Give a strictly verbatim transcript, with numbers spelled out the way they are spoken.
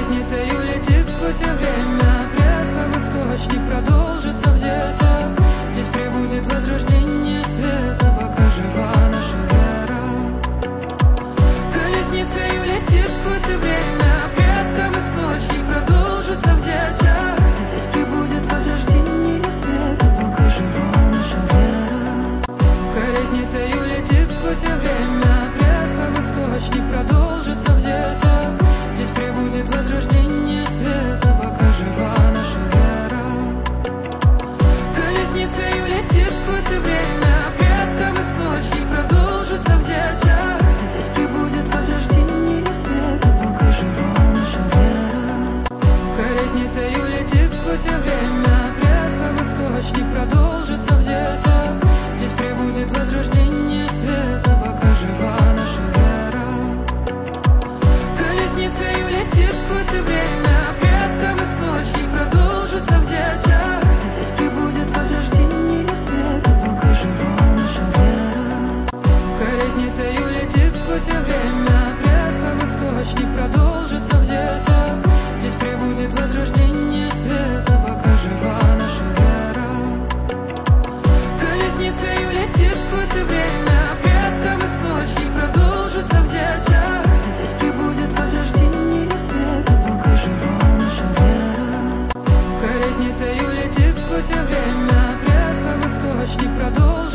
Колесницею летит сквозь все время, предков источник продолжится в детях. Здесь прибудет возрождение света, пока жива наша вера. Колесницею летит сквозь все время, предков источник продолжится в детях. Здесь прибудет возрождение света, пока жива наша вера. Колесницею летит сквозь все время, предков источник продолжится в детях. Здесь прибудет возрождение света, пока жива наша вера. Колесницею летит сквозь все время, предков источник продолжится в детях. Здесь прибудет возрождение света, пока жива наша вера. Колесницею летит сквозь все время, предков источник продолжится в детях. Здесь прибудет возрождение света, пока жива наша вера. Колесницею летит сквозь все время, предков источник продолжится в детях. Здесь прибудет возрождение света, пока жива наша вера. Колесницею летит сквозь все время, предков источник продолжится.